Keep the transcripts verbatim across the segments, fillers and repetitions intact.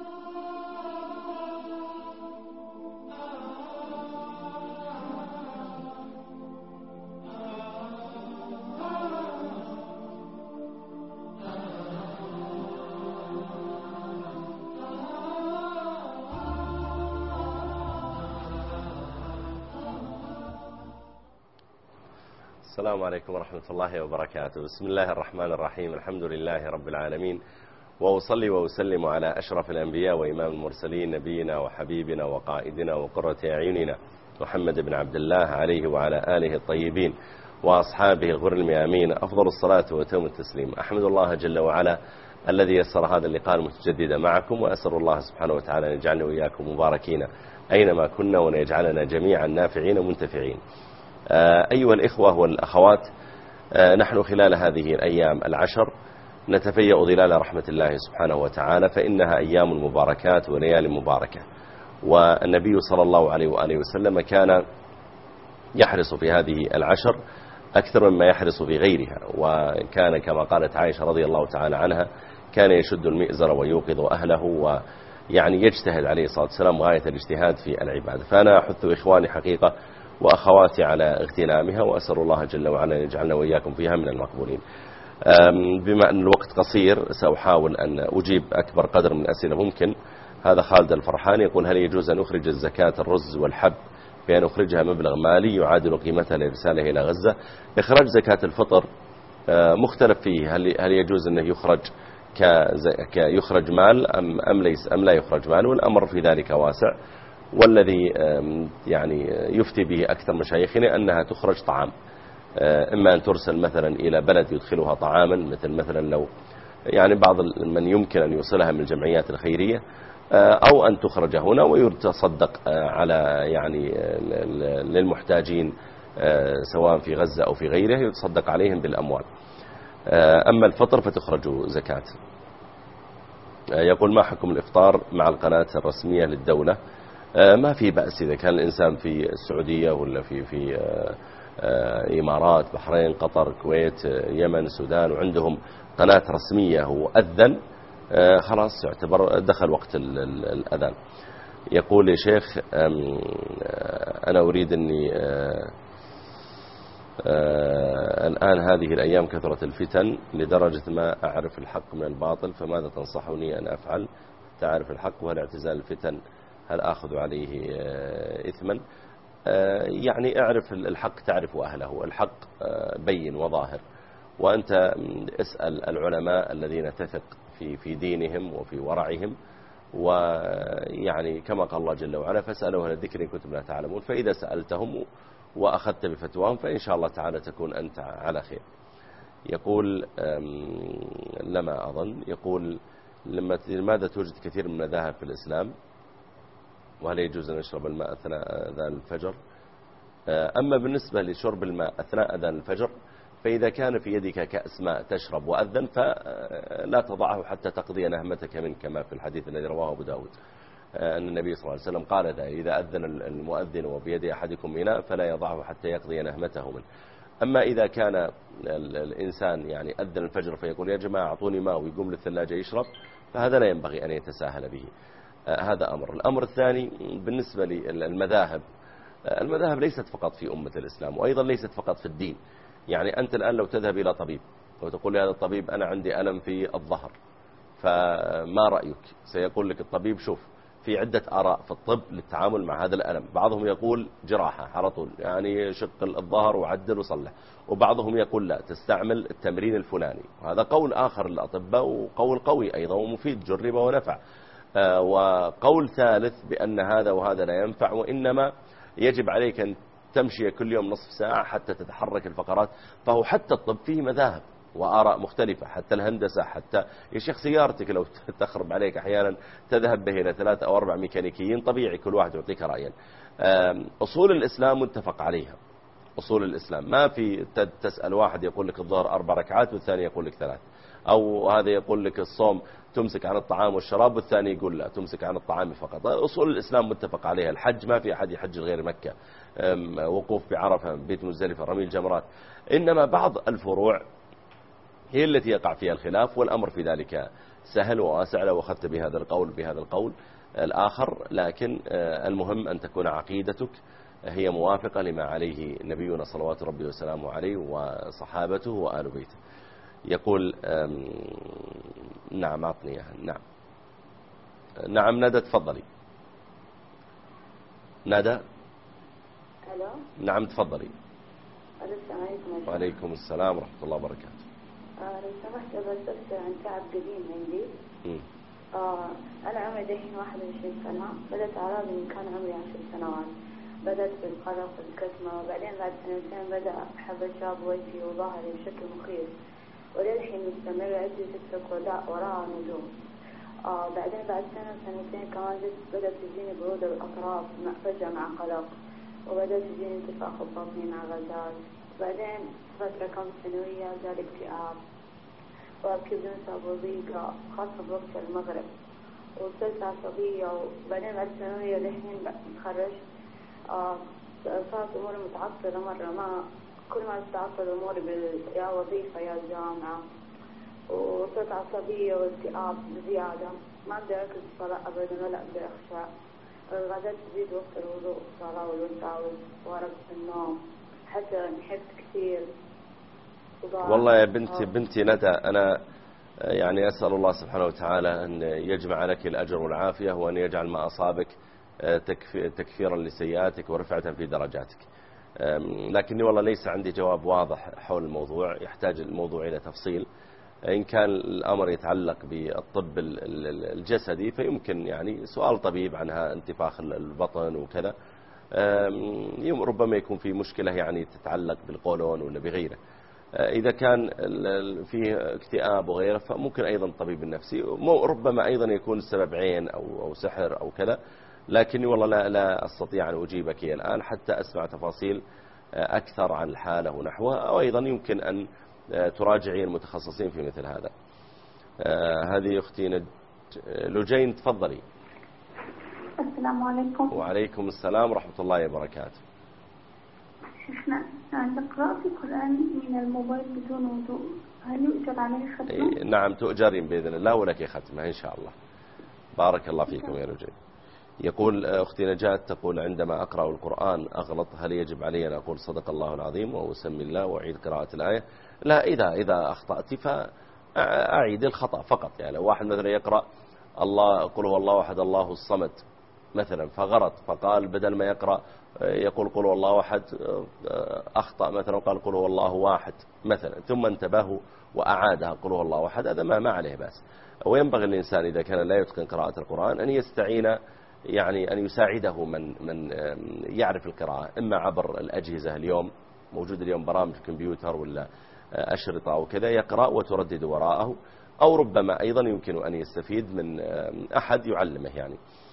السلام عليكم ورحمة الله وبركاته. بسم الله الرحمن الرحيم. الحمد لله رب العالمين، وأصلي وأسلم على أشرف الأنبياء وإمام المرسلين، نبينا وحبيبنا وقائدنا وقرة أعيننا محمد بن عبد الله عليه وعلى آله الطيبين وأصحابه الغر الميامين، أفضل الصلاة وأتم التسليم. أحمد الله جل وعلا الذي يسر هذا اللقاء المتجدد معكم، وأسأل الله سبحانه وتعالى أن يجعلنا وإياكم مباركين أينما كنا، وأن يجعلنا جميعا نافعين منتفعين. أيها الإخوة والأخوات، نحن خلال هذه الأيام العشر نتفيأ ظلال رحمة الله سبحانه وتعالى، فإنها أيام مباركات وليال مباركة، والنبي صلى الله عليه وآله وسلم كان يحرص في هذه العشر أكثر مما يحرص في غيرها، وكان كما قالت عائشة رضي الله تعالى عنها كان يشد المئزر ويوقظ أهله، ويعني يجتهد عليه الصلاة والسلام غاية الاجتهاد في العبادة. فأنا أحث إخواني حقيقة وأخواتي على اغتنامها، وأسأل الله جل وعلا أن يجعلنا وإياكم فيها من المقبولين. بما أن الوقت قصير سأحاول أن أجيب أكبر قدر من الأسئلة ممكن. هذا خالد الفرحان يقول: هل يجوز أن أخرج الزكاة الرز والحب بأن أخرجها مبلغ مالي يعادل قيمتها لإرسالها إلى غزة؟ إخراج زكاة الفطر مختلف فيه، هل هل يجوز أنه يخرج كيخرج مال أم أم ليس أم لا يخرج مال، والأمر في ذلك واسع. والذي يعني يفتي به أكثر مشايخنا أنها تخرج طعام، إما أن ترسل مثلا إلى بلد يدخلها طعاما، مثل مثلا لو يعني بعض من يمكن أن يوصلها من الجمعيات الخيرية، أو أن تخرج هنا ويتصدق على يعني للمحتاجين سواء في غزة أو في غيره، يتصدق عليهم بالأموال. أما الفطر فتخرج زكاة. يقول: ما حكم الإفطار مع القناة الرسمية للدولة؟ ما في بأس إذا كان الإنسان في السعودية ولا في في إمارات، بحرين، قطر، الكويت، يمن، السودان، وعندهم قناة رسمية وأذن، خلاص يعتبر دخل وقت الأذان. يقول: يا شيخ أنا أريد أني الآن هذه الأيام كثرة الفتن لدرجة ما أعرف الحق من الباطل، فماذا تنصحني أن أفعل؟ تعرف الحق، وهل اعتزال الفتن هل أخذ عليه إثما؟ يعني اعرف الحق تعرف أهله، الحق بين وظاهر، وأنت اسأل العلماء الذين تثق في في دينهم وفي ورعهم، ويعني كما قال الله جل وعلا: فاسألوا أهل الذكر إن كنتم لا تعلمون. فإذا سألتهم وأخذت بفتواهم فإن شاء الله تعالى تكون أنت على خير. يقول: لما أظن يقول: لماذا توجد كثير من المذاهب في الإسلام؟ وهل يجوز أن يشرب الماء أثناء أذان الفجر؟ أما بالنسبة لشرب الماء أثناء أذان الفجر، فإذا كان في يدك كأس ماء تشرب وأذن فلا تضعه حتى تقضي نهمتك منه، كما في الحديث الذي رواه أبو داود أن النبي صلى الله عليه وسلم قال: إذا أذن المؤذن وبيد أحدكم إناء فلا يضعه حتى يقضي نهمته منه. أما إذا كان الإنسان يعني أذن الفجر فيقول: يا جماعة أعطوني ماء، ويقوم للثلاجة يشرب، فهذا لا ينبغي أن يتساهل به. هذا أمر. الأمر الثاني بالنسبة للمذاهب، المذاهب ليست فقط في أمة الإسلام، وأيضا ليست فقط في الدين. يعني أنت الآن لو تذهب إلى طبيب وتقول لهذا الطبيب: أنا عندي ألم في الظهر، فما رأيك؟ سيقول لك الطبيب: شوف، في عدة آراء في الطب للتعامل مع هذا الألم. بعضهم يقول جراحة على طول، يعني شق الظهر وعدل وصلح، وبعضهم يقول لا، تستعمل التمرين الفلاني. وهذا قول آخر للأطباء، وقول قوي أيضا ومفيد، جرب ونفع. وقول ثالث بأن هذا وهذا لا ينفع، وإنما يجب عليك أن تمشي كل يوم نصف ساعة حتى تتحرك الفقرات. فهو حتى الطب فيه مذاهب وآراء مختلفة، حتى الهندسة، حتى يا شيخ سيارتك لو تخرب عليك أحيانا تذهب به إلى ثلاثة أو أربع ميكانيكيين، طبيعي كل واحد يعطيك رأيا. أصول الإسلام متفق عليها، أصول الإسلام ما في تسأل واحد يقول لك الظهر أربع ركعات والثاني يقول لك ثلاث، أو هذا يقول لك الصوم تمسك عن الطعام والشراب والثاني يقول لا، تمسك عن الطعام فقط. أصول الإسلام متفق عليها. الحج ما في أحد يحج غير مكة، وقوف بعرفة، بيت مزدلفة، رمي الجمرات. إنما بعض الفروع هي التي يقع فيها الخلاف، والأمر في ذلك سهل وواسع لو أخذت بهذا القول بهذا القول الآخر. لكن المهم أن تكون عقيدتك هي موافقة لما عليه نبينا صلوات ربي وسلامه عليه وصحابته وآل بيته. يقول نعم أعطني إياها. نعم نعم ندى تفضلي. ندى الو. نعم تفضلي. السلام عليكم. وعليكم السلام ورحمة الله وبركاته. آه لو سمحت بس أسأل عن تعب قديم عندي. م. آه أنا عمري دحين واحد وعشرين سنة، بدأت أعراضي من كان عمري عشر سنوات، بدأت بالقلق والكتمة، وبعدين بعد سنتين بدأ حب شاب وجهي وظهري بشكل مخيف، وللحين مستمر. عندي ست سوداء وراها نجوم. آه بعدين بعد سنة سنتين كمان بدأت تجيني برودة بالأطراف مع فجأة مع قلق، وبدأت تجيني انتفاخ بطني مع غازات. بعدين فترة كم سنوية جالي اكتئاب وأبكي بدون سبب وضيقة خاصة بوقت المغرب، وصرت عصبية. وبعدين بعد ثانوية لحين تخرجت آه صارت أموري متعطلة مرة، ما كل ما تتعطل أموري يا وظيفة يا جامعة، وصرت عصبية واكتئاب بزيادة، ما أقدر أركز في الصلاة أبدا ولا أقدر أخشع. الغازات تزيد وقت الوضوء والصلاة والوساوس وأرق في النوم، حتى نحبت كثير. والله يا بنتي بنتي ندى، أنا يعني أسأل الله سبحانه وتعالى أن يجمع لك الأجر والعافية، وأن يجعل ما أصابك تكفيرا لسيئاتك ورفعة في درجاتك. لكني والله ليس عندي جواب واضح حول الموضوع، يحتاج الموضوع إلى تفصيل. إن كان الأمر يتعلق بالطب الجسدي فيمكن يعني سؤال طبيب عنها انتفاخ البطن وكذا، ربما يكون في مشكلة يعني تتعلق بالقولون ولا بغيره. إذا كان فيه اكتئاب وغيره فممكن أيضا الطبيب النفسي، ربما أيضا يكون السبب عين أو أو سحر أو كذا. لكني والله لا لا أستطيع أن أجيبك الآن حتى أسمع تفاصيل أكثر عن الحالة ونحوها، أو أيضا يمكن أن تراجعي المتخصصين في مثل هذا. هذه أختي لجين تفضلي. السلام عليكم. وعليكم السلام ورحمة الله وبركاته. شيخنا عند قراءة القرآن من الموبايل بدون وضوء هل يؤجر عليه ختمة؟ نعم تؤجرين بإذن الله ولك ختمة إن شاء الله. بارك الله فيكم يا رجل. يقول أختي نجاة تقول عندما أقرأ القرآن أغلط، هل يجب علي أن أقول صدق الله العظيم وأسمي الله وأعيد قراءة الآية؟ لا، إذا إذا أخطأت فأعيد الخطأ فقط. يعني لو واحد مثلا يقرأ الله قل هو الله أحد الله الصمد مثلا فغلط، فقال بدل ما يقرأ يقول قل هو الله أحد أخطأ مثلا قال قل هو الله واحد مثلا، ثم انتبهوا وأعادها قل هو الله أحد، هذا ما ما عليه بأس. وينبغي الإنسان إذا كان لا يتقن قراءة القرآن أن يستعين، يعني أن يساعده من من يعرف القراءة، إما عبر الأجهزة. اليوم موجود اليوم برامج كمبيوتر ولا أشرطة أو كذا يقرأ وتردد وراءه، أو ربما أيضا يمكن أن يستفيد من أحد يعلمه. يعني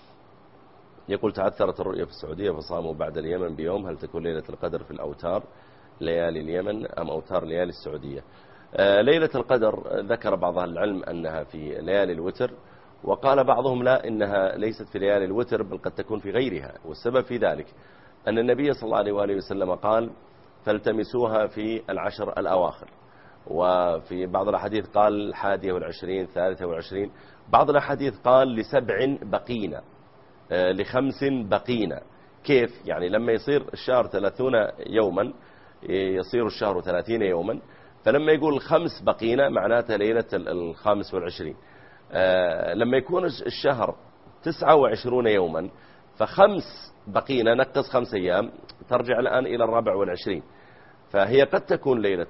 يقول تعثرت الرؤية في السعودية فصاموا بعد اليمن بيوم، هل تكون ليلة القدر في الأوتار ليالي اليمن أم أوتار ليالي السعودية؟ ليلة القدر ذكر بعض أهل العلم أنها في ليالي الوتر، وقال بعضهم لا، إنها ليست في ليالي الوتر بل قد تكون في غيرها. والسبب في ذلك أن النبي صلى الله عليه وآله وسلم قال فالتمسوها في العشر الأواخر، وفي بعض الأحاديث قال الحادية والعشرين ثالثة والعشرين، بعض الأحاديث قال لسبع بقينا لخمس بقينا. كيف يعني؟ لما يصير الشهر ثلاثون يوما يصير الشهر ثلاثين يوما، فلما يقول خمس بقينا معناته ليلة الخامس والعشرين. لما يكون الشهر تسعة وعشرون يوما فخمس بقينا نقص خمس أيام ترجع الآن إلى الرابع والعشرين، فهي قد تكون ليلة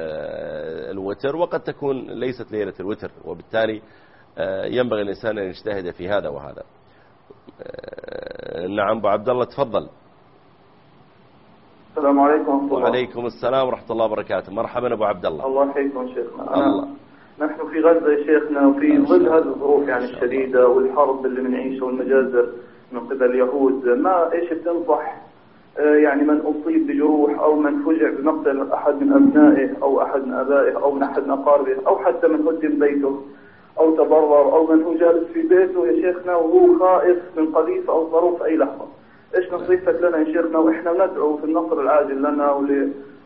الوتر وقد تكون ليست ليلة الوتر، وبالتالي ينبغي الإنسان أن يجتهد في هذا وهذا. نعم أبو عبد الله تفضل. السلام عليكم. وعليكم السلام ورحمة الله وبركاته. مرحبا أبو عبد الله. الله يحييكم شيخنا. الله. نحن في غزة يا شيخنا، وفي ظل هذه الظروف يعني الشديدة والحرب اللي بنعيشها والمجازر من قبل اليهود، ما إيش بتنصح يعني من أصيب بجروح أو من فجع بمقتل أحد من أبنائه أو أحد من أبائه أو من أحد من أقاربه أو حتى من هدم بيته أو تضرر أو من هو جالس في بيته يا شيخنا وهو خائف من قذيفة أو ظروف أي لحظة، إيش نصيحتك لنا يا شيخنا؟ وإحنا ندعو في النصر العاجل لنا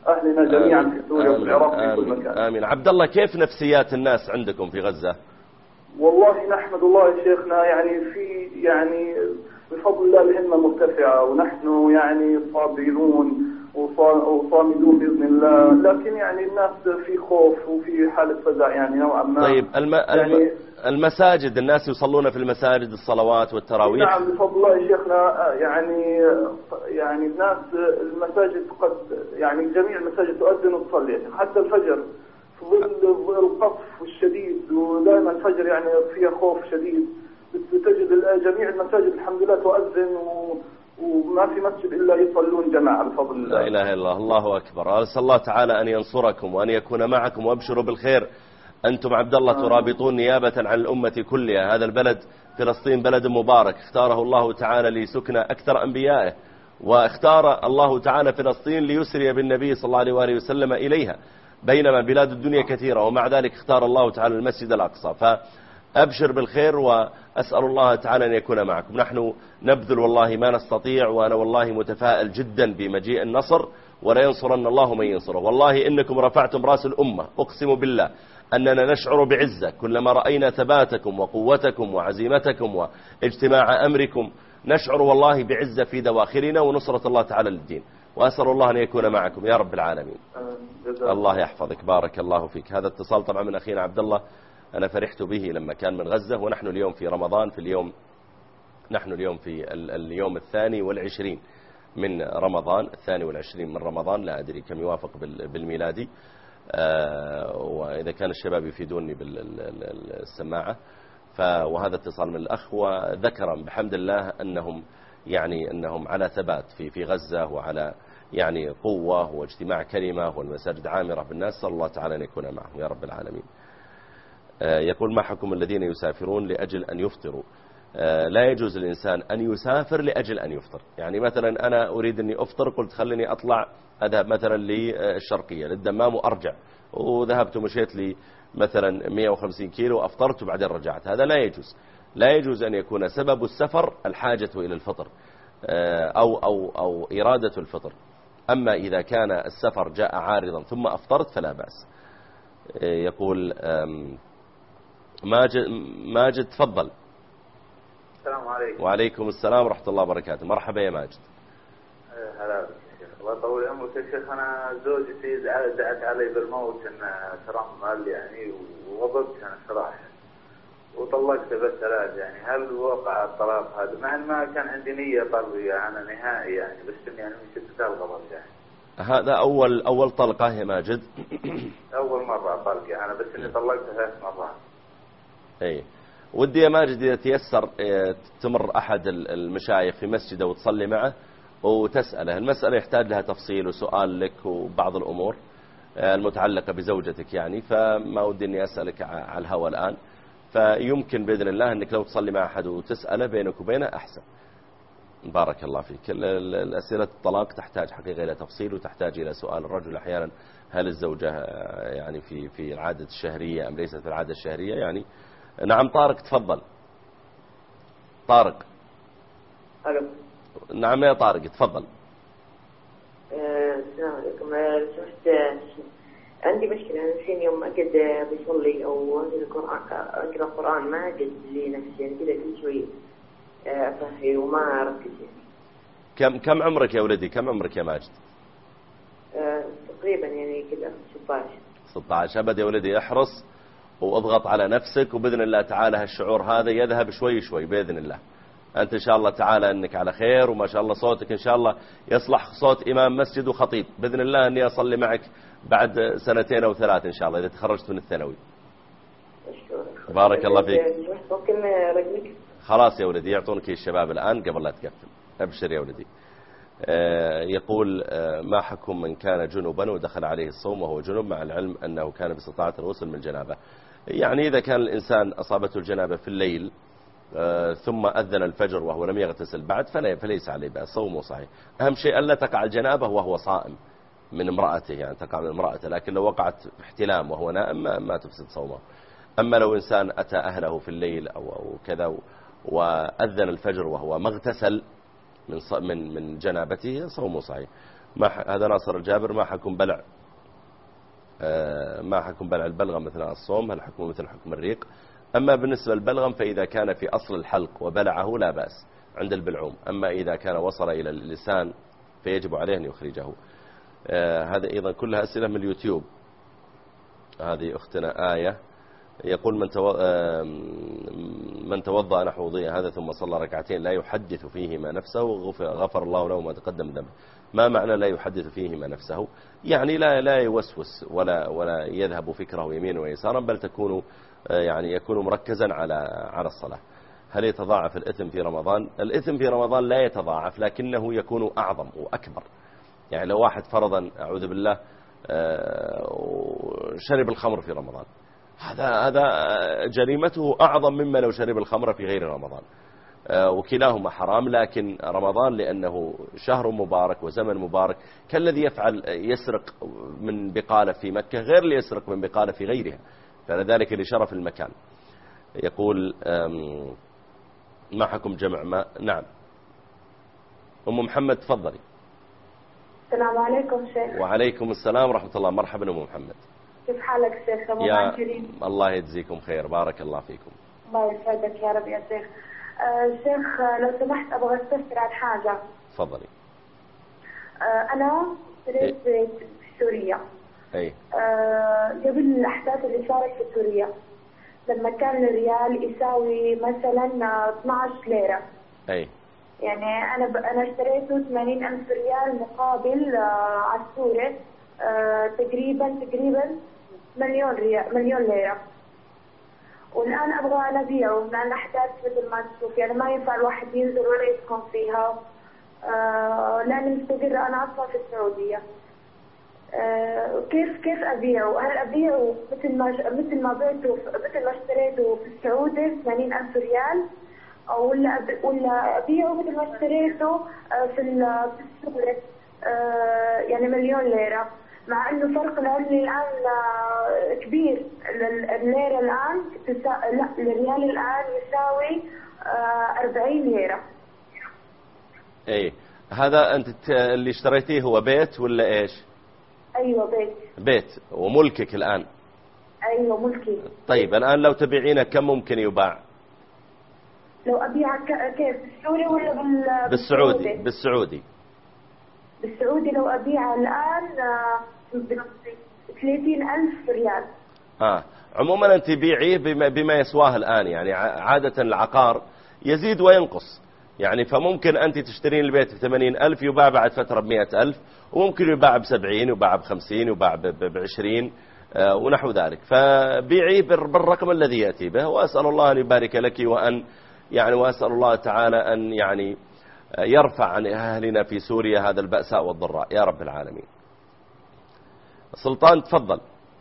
أهلنا جميعا في سوريا وفي العراق في كل مكان. آمين. عبد الله، كيف نفسيات الناس عندكم في غزة؟ والله نحمد الله يا شيخنا، يعني في يعني بفضل الله الهمة مرتفعة، ونحن يعني صابرون وصامدون بإذن الله، لكن يعني الناس في خوف وفي حالة فزع يعني نوعا ما. طيب الم... يعني المساجد، الناس يصلون في المساجد الصلوات والتراويح؟ نعم بفضل الله يا شيخنا، يعني يعني الناس المساجد قد يعني جميع المساجد تؤذن وتصلي حتى الفجر في ظل القصف الشديد، ودائما الفجر يعني فيها خوف شديد، تجد جميع المساجد الحمد لله تؤذن و وما في مسجد إلا يصلون جماعة بفضل الله. لا إله إلا الله. الله أكبر. أسأل الله تعالى أن ينصركم وأن يكون معكم، وابشروا بالخير. أنتم عبد الله ترابطون نيابة عن الأمة كلها. هذا البلد فلسطين بلد مبارك اختاره الله تعالى لسكن أكثر أنبيائه، واختار الله تعالى فلسطين ليسري بالنبي صلى الله عليه وآله وسلم إليها، بينما بلاد الدنيا كثيرة، ومع ذلك اختار الله تعالى المسجد الأقصى. فأبشر بالخير، وأسأل الله تعالى أن يكون معكم. نحن نبذل والله ما نستطيع، وأنا والله متفائل جدا بمجيء النصر، ولا ينصرن الله من ينصره. والله إنكم رفعتم رأس الأمة، أقسم بالله أننا نشعر بعزة كلما رأينا ثباتكم وقوتكم وعزيمتكم واجتماع أمركم، نشعر والله بعزة في دواخلنا ونصرة الله تعالى للدين، وأسأل الله أن يكون معكم يا رب العالمين. الله يحفظك، بارك الله فيك. هذا اتصال طبعا من أخينا عبد الله، أنا فرحت به لما كان من غزة، ونحن اليوم في رمضان، في اليوم نحن اليوم في اليوم الثاني والعشرين من رمضان، الثاني والعشرين من رمضان، لا أدري كم يوافق بالميلادي، وإذا كان الشباب يفيدوني بالسماعة. وهذا اتصال من الأخ، وذكر بحمد الله أنهم يعني أنهم على ثبات في في غزة، وعلى يعني قوة واجتماع كلمة، والمساجد عامرة بالناس. صلى الله تعالى أن يكون معهم يا رب العالمين. يقول: ما حكم الذين يسافرون لأجل أن يفطروا؟ لا يجوز الإنسان أن يسافر لأجل أن يفطر. يعني مثلا أنا أريد أني أفطر، قلت خليني أطلع أذهب مثلا للشرقية للدمام وأرجع، وذهبت ومشيت لي مثلا مئة وخمسين كيلو وأفطرت وبعدين رجعت، هذا لا يجوز. لا يجوز أن يكون سبب السفر الحاجة إلى الفطر أو, أو, أو إرادة الفطر. أما إذا كان السفر جاء عارضا ثم أفطرت فلا بأس. يقول ماجد, ماجد تفضل. السلام عليكم. وعليكم السلام ورحمة الله وبركاته. مرحبا يا ماجد. هلا يا شيخ، الله يطول عمرك يا شيخ. أنا زوجتي دعت علي بالموت إن ترمل يعني، وغضبت أنا صراحة وطلقت بالثلاث. يعني هل وقع الطلاق هذا؟ مع إن ما كان عندي نية طلقي أنا نهائي يعني، بس إني يعني من شدة الغضب يعني. هذا أول أول طلقة يا ماجد؟ أول مرة طلقي أنا، بس إني طلقت ثلاث مرات. أي ودي يا ماجد إذا تيسر تمر أحد المشايخ في مسجده وتصلي معه وتسأله. المسألة يحتاج لها تفصيل وسؤال لك وبعض الأمور المتعلقة بزوجتك يعني، فما ودي أني أسألك على الهوى الآن. فيمكن بإذن الله أنك لو تصلي مع أحد وتسأله بينك وبينه أحسن. بارك الله فيك. الأسئلة الطلاق تحتاج حقيقة إلى تفصيل، وتحتاج إلى سؤال الرجل أحيانا: هل الزوجة يعني في في العادة الشهرية أم ليست في العادة الشهرية يعني. نعم طارق تفضل. طارق. ألو. نعم يا طارق تفضل. السلام عليكم. سمحت، عندي مشكلة. أنا الحين يوم أقعد بصلي أو القرآن أقرأ قرآن ما أجد لي نفسي يعني كذا كل شوي أفهي وما أركز يعني. كم كم عمرك يا ولدي؟ كم عمرك يا ماجد؟ أه تقريبا يعني كذا ستة عشر. ستة عشر. أبد يا ولدي احرص واضغط على نفسك، وبإذن الله تعالى هالشعور هذا يذهب شوي شوي بإذن الله. أنت إن شاء الله تعالى أنك على خير، وما شاء الله صوتك إن شاء الله يصلح صوت إمام مسجد وخطيب. بإذن الله أني أصلي معك بعد سنتين أو ثلاث إن شاء الله إذا تخرجت من الثانوي. بارك الله فيك. ممكن رقمك؟ خلاص يا ولدي يعطونك الشباب الآن قبل لا تقفل. أبشر يا ولدي. يقول: ما حكم من كان جنبا ودخل عليه الصوم وهو جنب، مع العلم أنه كان باستطاعة الغسل من الجنابة؟ يعني إذا كان الإنسان أصابته الجنابة في الليل ثم أذن الفجر وهو لم يغتسل بعد فليس عليه بأس، صومه صحيح. أهم شيء ألا تقع الجنابة وهو صائم من امرأته، يعني تقع من امرأته، لكن لو وقعت احتلام وهو نائم ما, ما تفسد صومه. أما لو إنسان أتى أهله في الليل أو, أو كذا وأذن الفجر وهو مغتسل من من من جنابته صومه صحيح. ما هذا ناصر الجابر، ما حكم بلع ما حكم بلع البلغم أثناء الصوم؟ هل حكمه مثل حكم الريق؟ أما بالنسبة للبلغم فإذا كان في أصل الحلق وبلعه لا بأس عند البلعوم، أما إذا كان وصل إلى اللسان فيجب عليه أن يخرجه. هذا أيضا كلها أسئلة من اليوتيوب. هذه أختنا آية يقول من تو... من توضأ نحو وضوء هذا ثم صلى ركعتين لا يحدث فيهما نفسه غفر, غفر الله له ما تقدم ذنبه. ما معنى لا يحدث فيهما نفسه؟ يعني لا لا يوسوس ولا ولا يذهب فكره يمين ويسارا، بل تكون يعني يكون مركزا على على الصلاة. هل يتضاعف الإثم في رمضان؟ الإثم في رمضان لا يتضاعف، لكنه يكون أعظم وأكبر. يعني لو واحد فرضا أعوذ بالله شرب الخمر في رمضان، هذا هذا جريمته أعظم مما لو شرب الخمر في غير رمضان. وكلاهما حرام، لكن رمضان لأنه شهر مبارك وزمن مبارك، كالذي يفعل يسرق من بقالة في مكة غير اللي يسرق من بقالة في غيرها، فلذلك لشرف المكان. يقول ما حكم جمع ماء؟ نعم. أم محمد تفضلي. السلام عليكم شيخ. وعليكم السلام ورحمة الله. مرحبا أم محمد. كيف حالك شيخ؟ يا الله يجزيكم خير، بارك الله فيكم. الله يسعدك يا رب يا شيخ. آه شيخ لو سمحت أبغى أستفسر عن حاجة. تفضلي. آه أنا اشتريت بيت في سوريا. أي. آه قبل الأحداث اللي صارت في سوريا لما كان الريال يساوي مثلا اثناشر ليرة. أي. يعني أنا ب... أنا اشتريته ثمانين ألف ريال مقابل آه على السوري آه تقريبا تقريبا مليون ريال مليون ليرة. والآن أبغى أنا أبيعه مع الأحداث مثل ما تشوف، يعني ما ينفع الواحد ينزل ولا يسكن فيها آه لأني مستقرة أنا أصلا في السعودية. آه كيف كيف أبيعه؟ هل أبيعه مثل ما مثل ما بعته مثل ما اشتريته في السعودية ثمانين ألف ريال، أو ولا ولا أبيعه مثل ما اشتريته في في السوري آه يعني مليون ليرة، مع إنه فرق العملة الآن كبير. الليرة الآن تسا... لا الريال الآن يساوي أربعين ليرة. إيه هذا أنت اللي اشتريتيه هو بيت ولا إيش؟ أيوة بيت. بيت وملكك الآن؟ أيوة ملكي. طيب الآن لو تبيعينه كم ممكن يباع؟ لو أبيعه كيف بالسوري ولا بال... بالسعودي؟ بالسعودي. بالسعودي لو أبيعه الآن ثلاثين ألف ريال. آه عموما أنت بيعيه بما, بما يسواه الآن، يعني عادة العقار يزيد وينقص، يعني فممكن أنت تشترين البيت بثمانين ألف يباع بعد فترة بمئة ألف، وممكن يباع بسبعين يباع بخمسين يباع بعشرين آه ونحو ذلك. فبيعيه بالرقم الذي يأتي به، وأسأل الله أن يبارك لك، وأن يعني وأسأل الله تعالى أن يعني يرفع عن أهلنا في سوريا هذا البأساء والضراء يا رب العالمين. سلطان تفضل.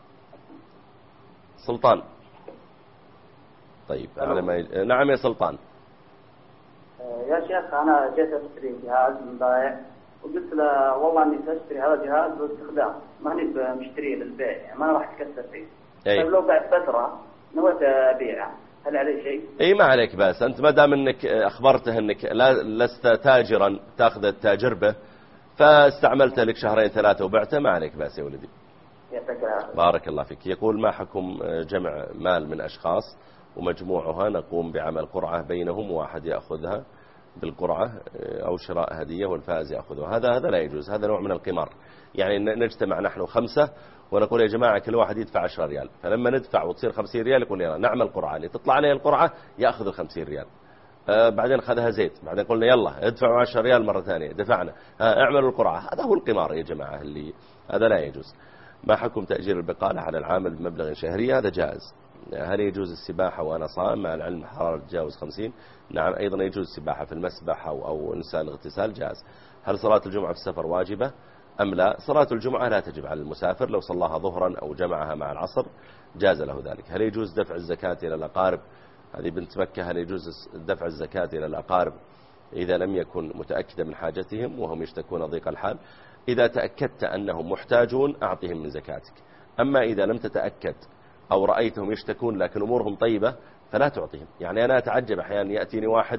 سلطان. طيب على ما يج... نعم يا سلطان. يا شيخ أنا جيت أشتري جهاز من بائع وقلت له والله إني سأشتري هذا الجهاز باستخدام، ماني مشتريه للبيع، يعني ما راح أتكسر فيه. طيب لو بعد فترة نويت أبيعه هل عليه شيء؟ اي ما عليك بأس، انت ما دام انك اخبرته انك لا لست تاجرا تاخذ التاجر به، فاستعملته لك شهرين ثلاثة وبعته، ما عليك بأس يا ولدي. بارك الله فيك. يقول ما حكم جمع مال من اشخاص ومجموعها نقوم بعمل قرعة بينهم، واحد يأخذها بالقرعة او شراء هدية والفائز يأخذها؟ هذا هذا لا يجوز، هذا نوع من القمار. يعني نجتمع نحن خمسة ونقول يا جماعة كل واحد يدفع عشرة ريال، فلما ندفع وتصير خمسين ريال يقول يلا نعمل قرعة، اللي تطلع عليه القرعة يأخذ الخمسين ريال. آه بعدين أخذها زيت، بعدين قلنا يلا ادفعوا عشرة ريال مرة ثانية، دفعنا، آه اعملوا القرعة. هذا هو القمار يا جماعة، اللي هذا لا يجوز. ما حكم تأجير البقالة على العامل بمبلغ شهري؟ هذا جائز. هل يجوز السباحة وأنا صائم مع العلم حرارة تجاوز خمسين؟ نعم أيضا يجوز السباحة في المسبح أو, أو نساء الاغتسال جائز. هل صلاة الجمعة في السفر واجبة أم لا؟ صلاة الجمعة لا تجب على المسافر، لو صلاها ظهرا أو جمعها مع العصر جاز له ذلك. هل يجوز دفع الزكاة إلى الأقارب؟ هذه بنت مكة. هل يجوز دفع الزكاة إلى الأقارب إذا لم يكن متأكدا من حاجتهم وهم يشتكون ضيق الحال؟ إذا تأكدت أنهم محتاجون أعطهم من زكاتك، أما إذا لم تتأكد أو رأيتهم يشتكون لكن أمورهم طيبة فلا تعطيهم. يعني أنا أتعجب أحيانا يأتيني واحد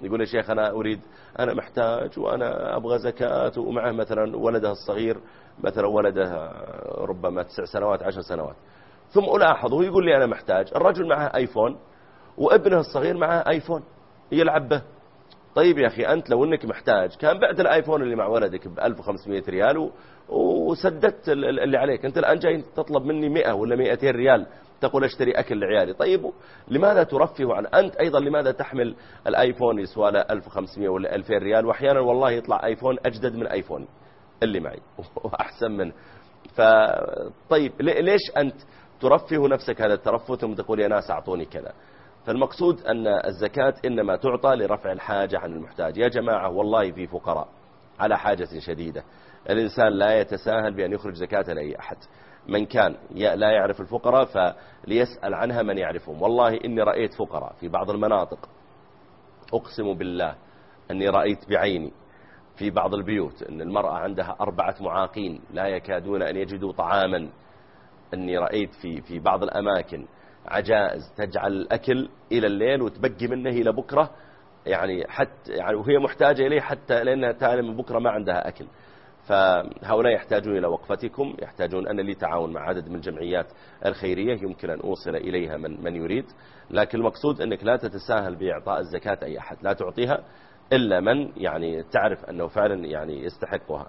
يقول يا شيخ أنا أريد أنا محتاج وأنا أبغى زكاة، ومعه مثلا ولده الصغير مثلا ولده ربما تسع سنوات عشر سنوات، ثم ألاحظه يقول لي أنا محتاج، الرجل معه آيفون وابنه الصغير معه آيفون يلعب به. طيب يا أخي أنت لو أنك محتاج كان بعد الآيفون اللي مع ولدك ب ألف وخمسمائة ريال وسددت اللي عليك. أنت الآن جاي تطلب مني مئة ولا مئتين ريال تقول اشتري أكل لعيالي. طيب لماذا ترفه عن أنت أيضا لماذا تحمل الآيفون يسوى له ألف وخمسمائة ولا ألفين ريال، وأحيانا والله يطلع آيفون أجدد من آيفون اللي معي وأحسن منه. فطيب ليش أنت ترفه نفسك هذا الترفه ثم تقول يا ناس أعطوني كذا؟ فالمقصود أن الزكاة إنما تعطى لرفع الحاجة عن المحتاج. يا جماعة والله في فقراء على حاجة شديدة، الإنسان لا يتساهل بأن يخرج زكاة لأي أحد. من كان لا يعرف الفقراء فليسأل عنها من يعرفهم. والله إني رأيت فقراء في بعض المناطق، أقسم بالله أني رأيت بعيني في بعض البيوت أن المرأة عندها أربعة معاقين لا يكادون أن يجدوا طعاما. أني رأيت في في بعض الأماكن عجائز تجعل الأكل إلى الليل وتبقي منه إلى بكرة، يعني حتى يعني وهي محتاجة إليه حتى لأنها تعلم من بكرة ما عندها أكل. فهؤلاء يحتاجون إلى وقفتكم، يحتاجون أن لي تعاون مع عدد من الجمعيات الخيرية يمكن أن أوصل إليها من, من يريد. لكن المقصود أنك لا تتساهل بإعطاء الزكاة أي أحد، لا تعطيها إلا من يعني تعرف أنه فعلا يعني يستحقها.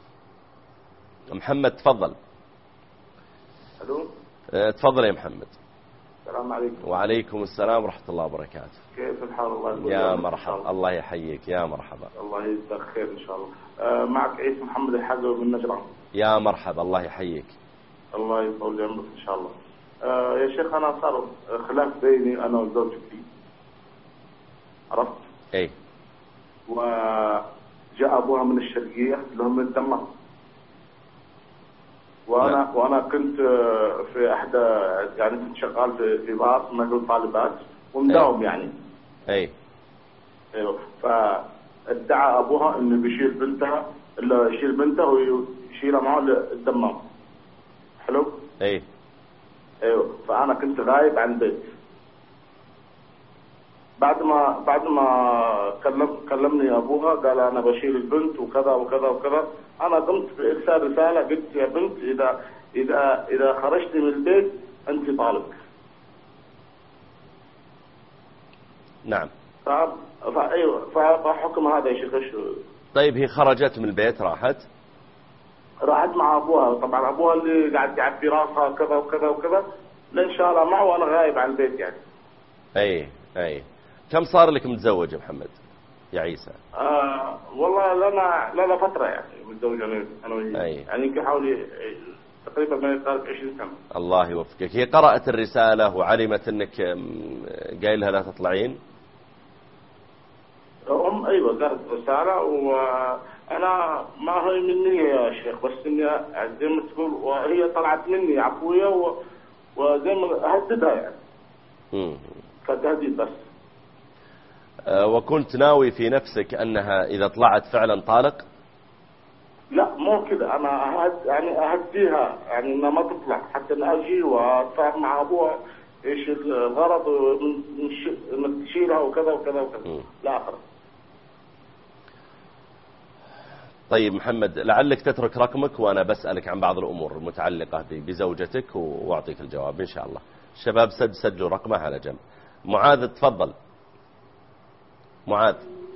محمد تفضل. ألو تفضل يا محمد. السلام عليكم. وعليكم السلام ورحمة الله وبركاته. كيف الحال؟ الله يا مرحبا. الله يحييك يا مرحبا. الله يجزاك خير إن شاء الله. آه معك عيسى محمد الحجر من نجران. يا مرحبا. الله يحييك. الله يطول عمرك إن شاء الله. آه يا شيخ أنا صار خلاف بيني أنا وزوجتي، عرفت؟ إيه. وجاء أبوها من الشرقية اللي هم من الدمام، وانا لا. وانا كنت في احدى يعني كنت شغال في في باص مجال طالبات ومداوم يعني. اي ايوه. فادعى ابوها انه بيشيل بنتها، الا يشيل بنته ويشيلها معه للدمام. حلو؟ اي ايوه. فانا كنت غايب عن البيت. بعد ما بعد ما كلم كلمني ابوها قال انا بشيل البنت وكذا وكذا وكذا. انا قمت بارسال رساله قلت يا بنت اذا اذا اذا خرجت من البيت انت طالق. نعم. ف فايوه فحكم هذا يا شيخ ايش؟ طيب هي خرجت من البيت راحت؟ راحت مع ابوها، طبعا ابوها اللي قاعد يعبي راسها كذا وكذا وكذا لان شاء الله معه وانا غايب عن البيت يعني. اي اي. كم صار لك متزوج يا محمد يا عيسى؟ آه والله لنا لنا فترة يعني متزوج أنا أنا وهي يعني يمكن حوالي تقريبا ما يقارب عشرين سنة. الله يوفقك. هي قرأت الرسالة وعلمت أنك قايل لها لا تطلعين؟ أم أيوة قالت رسالة وأنا ما هي مني يا شيخ، بس إني زي ما تقول وهي طلعت مني عفوية وزي ما هددها يعني. امم فتهديد بس. وكنت ناوي في نفسك أنها إذا طلعت فعلا طالق؟ لا مو كذا، أنا أهد يعني أهديها يعني إنها ما تطلع حتى أن أجي وأتفاهم مع أبوها إيش الغرض من تشيلها وكذا وكذا وكذا لا آخر. طيب محمد لعلك تترك رقمك وأنا بسألك عن بعض الأمور المتعلقة بزوجتك وأعطيك الجواب إن شاء الله. الشباب سد سجلوا رقمه على جنب. معاذ تفضل. معاذ.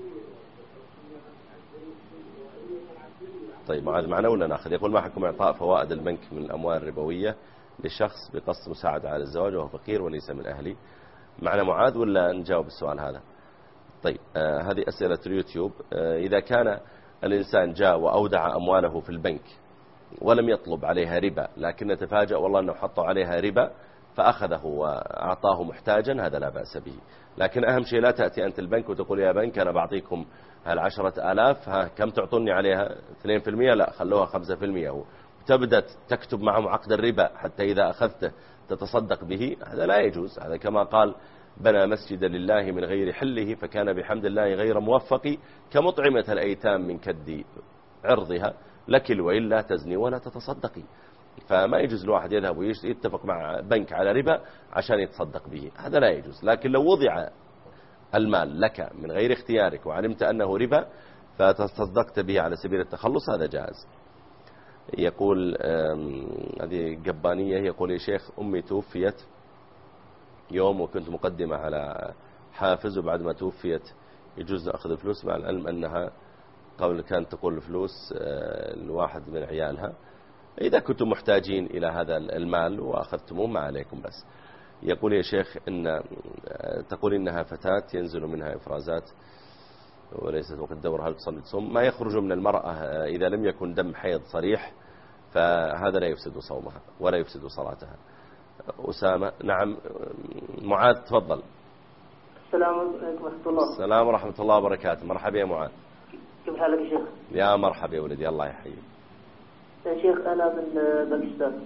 طيب معاذ معنا ولا ناخذ؟ يقول ما حكم إعطاء فوائد البنك من الأموال الربوية لشخص بقصد مساعدة على الزواج وهو فقير وليس من أهلي؟ معنا معاذ ولا نجاوب السؤال هذا؟ طيب آه هذه أسئلة اليوتيوب. آه إذا كان الإنسان جاء وأودع أمواله في البنك ولم يطلب عليها ربا لكن نتفاجأ والله أنه حطوا عليها ربا فأخذه وأعطاه محتاجا، هذا لا بأس به. لكن أهم شيء لا تأتي أنت البنك وتقول يا بنك أنا بعطيكم هالعشرة آلاف، ها كم تعطوني عليها؟ اثنين في المئة؟ لا خلوها خمسة في المئة. وتبدأ تكتب معهم عقد الربا حتى إذا أخذته تتصدق به، هذا لا يجوز. هذا كما قال بنى مسجد لله من غير حله فكان بحمد الله غير موفق كمطعمة الأيتام من كد عرضها لك الويل لا تزني ولا تتصدقي. فما يجوز الواحد يذهب ويتفق مع بنك على ربا عشان يتصدق به، هذا لا يجوز. لكن لو وضع المال لك من غير اختيارك وعلمت أنه ربا فتصدقت به على سبيل التخلص هذا جائز. يقول هذه قبانية، يقول يا شيخ أمي توفيت يوم وكنت مقدمة على حافز، وبعد ما توفيت يجوز أخذ الفلوس مع العلم أنها قبل كانت تقول الفلوس لواحد من عيالها. إذا كنتم محتاجين إلى هذا المال وأخذتموه ما عليكم بس. يقول يا شيخ إن تقول إنها فتاة ينزل منها إفرازات وليست وقت دورها، هل تصلي تصوم؟ ما يخرج من المرأة إذا لم يكن دم حيض صريح فهذا لا يفسد صومها ولا يفسد صلاتها. أسامة. نعم. معاذ تفضل. السلام عليكم ورحمة الله. السلام ورحمة الله وبركاته. مرحبا يا معاذ. كيف حالك يا شيخ؟ يا مرحبا يا ولدي الله يحييك. يا شيخ أنا من باكستان.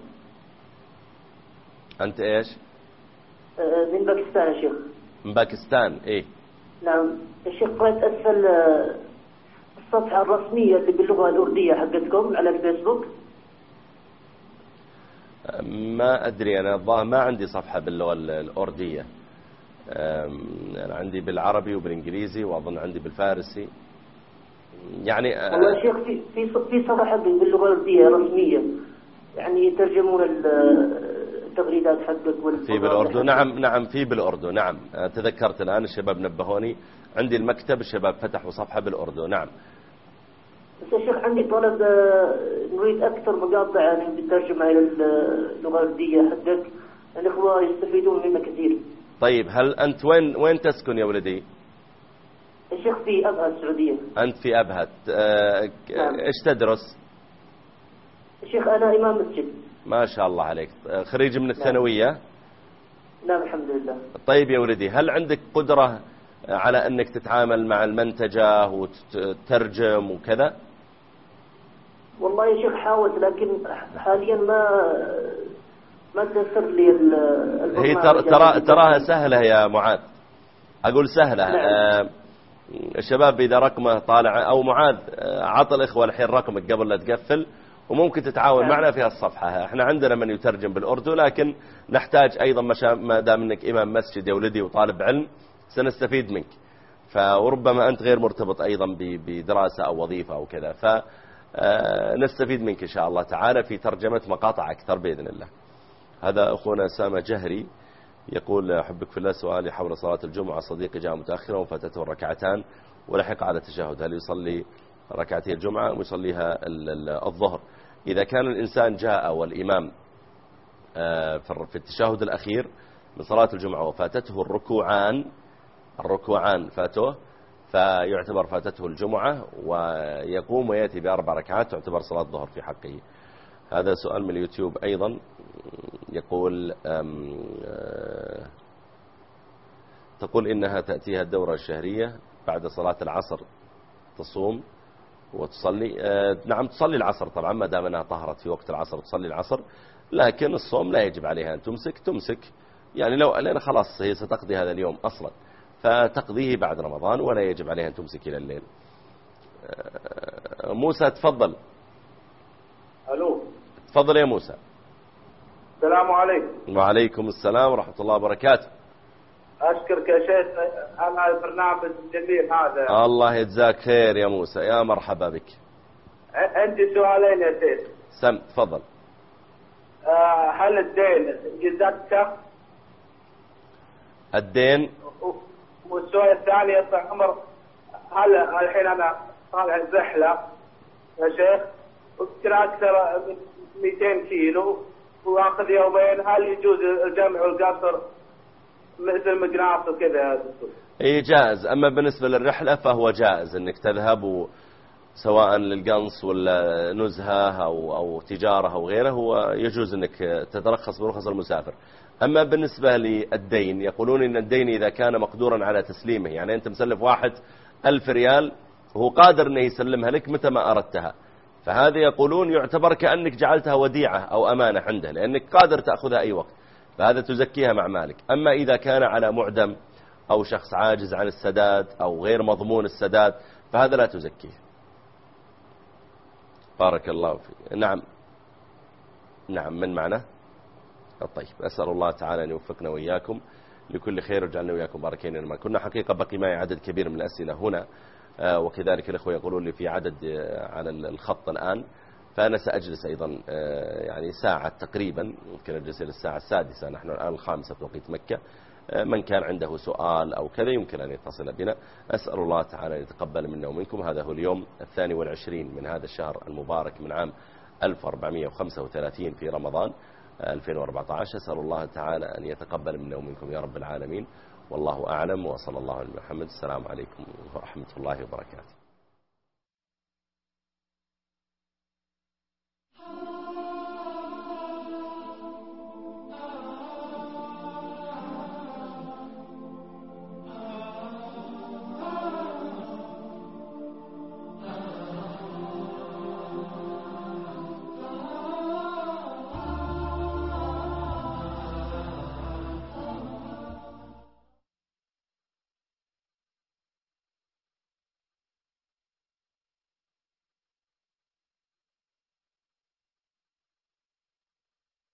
أنت إيش؟ من باكستان يا شيخ. من باكستان إيه؟ نعم يا شيخ. قرأت أسفل الصفحة الرسمية اللي باللغة الأردية حقتكم على الفيسبوك. ما أدري أنا الظاهر ما عندي صفحة باللغة الأردية، أنا عندي بالعربي وبالإنجليزي وأظن عندي بالفارسي يعني. والله يا شيخ في في في صفحة باللغة الأردية رسمية يعني يترجمون التغريدات حقك في بالأردن. نعم نعم في بالأردن. نعم تذكرت الآن الشباب نبهوني عندي المكتب الشباب فتحوا صفحة بالأردن. نعم. بس يا شيخ عندي طلب، نريد أكثر مقاطع يعني بالترجمة إلى اللغة الأردية حقك، الإخوة يستفيدون منها كثير. طيب هل أنت وين وين تسكن يا ولدي؟ يا شيخ في أبها السعودية. أنت في أبها. أه نعم. إيش تدرس؟ يا شيخ أنا إمام مسجد. ما شاء الله عليك. خريج من الثانوية؟ نعم الحمد لله. طيب يا ولدي هل عندك قدرة على أنك تتعامل مع المنتجة وتترجم وكذا؟ والله يا شيخ حاولت لكن حاليا ما ما تيسر لي. هي ترى ترى تراها سهلة يا معاذ، أقول سهلة. آه الشباب إذا رقمه طالع أو معاذ عطى الإخوة الحين رقمك قبل لا تقفل وممكن تتعاون نعم. معنا في الصفحة. احنا عندنا من يترجم بالأردو لكن نحتاج أيضا ما دام أنك إمام مسجد يا ولدي وطالب علم سنستفيد منك، فربما أنت غير مرتبط أيضا بدراسة أو وظيفة أو كذا، فنستفيد منك إن شاء الله تعالى في ترجمة مقاطع أكثر بإذن الله. هذا أخونا سامة جهري يقول أحبك في الله، سؤالي حول صلاة الجمعة، صديقي جاء متأخرا وفاتته الركعتان ولحق على التشهد، هل يصلي ركعتي الجمعة ويصليها الظهر؟ إذا كان الإنسان جاء والإمام في التشهد الأخير من صلاة الجمعة وفاتته الركوعان الركوعان فاته فيعتبر فاتته الجمعة ويقوم ويأتي بأربع ركعات تعتبر صلاة الظهر في حقه. هذا سؤال من اليوتيوب أيضا يقول أم أه تقول إنها تأتيها الدورة الشهرية بعد صلاة العصر تصوم وتصلي. أه نعم تصلي العصر طبعا ما دام أنها طهرت في وقت العصر تصلي العصر، لكن الصوم لا يجب عليها أن تمسك تمسك يعني لو لأن خلاص هي ستقضي هذا اليوم أصلا فتقضيه بعد رمضان ولا يجب عليها أن تمسك إلى الليل. أه موسى تفضل. ألو تفضل يا موسى. السلام عليكم. وعليكم السلام ورحمة الله وبركاته. أشكرك يا شيخ على البرنامج الجميل هذا. الله يجزاك خير يا موسى، يا مرحبا بك. عندي سؤالين يا شيخ. سم تفضل. أه هل الدين يزكى؟ الدين. والسؤال الثاني يا أخي عمر، هل الحين أنا طالع الزحلة يا شيخ وكل أكثر من مئتين كيلو واخذ يومين، هل يجوز الجمع والقصر مثل مقناص وكذا يا دكتور؟ اي جائز. اما بالنسبة للرحلة فهو جائز انك تذهب سواء للقنص ولا نزهة او او تجارة او غيره، هو يجوز انك تترخص برخص المسافر. اما بالنسبة للدين يقولون ان الدين اذا كان مقدورا على تسليمه، يعني انت مسلف واحد الف ريال وهو قادر انه يسلمها لك متى ما اردتها، فهذا يقولون يعتبر كأنك جعلتها وديعة أو أمانة عنده لأنك قادر تأخذها أي وقت، فهذا تزكيها مع مالك. أما إذا كان على معدم أو شخص عاجز عن السداد أو غير مضمون السداد فهذا لا تزكيه. بارك الله فيك. نعم نعم من معنا؟ طيب أسأل الله تعالى أن يوفقنا وإياكم لكل خير وجعلنا وياكم باركين لما كنا. حقيقة بقي معي عدد كبير من الأسئلة هنا، وكذلك الأخوة يقولون لي في عدد على الخط الآن، فأنا سأجلس أيضا يعني ساعة تقريبا، ممكن أجلس إلى الساعة السادسة، نحن الآن الخامسة توقيت مكة. من كان عنده سؤال أو كذا يمكن أن يتصل بنا. أسأل الله تعالى أن يتقبل منا ومنكم. هذا هو اليوم الثاني والعشرين من هذا الشهر المبارك من عام ألف وأربعمائة وخمسة وثلاثين في رمضان ألفين وأربعة عشر. أسأل الله تعالى أن يتقبل منا ومنكم يا رب العالمين، والله أعلم، وصلى الله على محمد. السلام عليكم ورحمة الله وبركاته.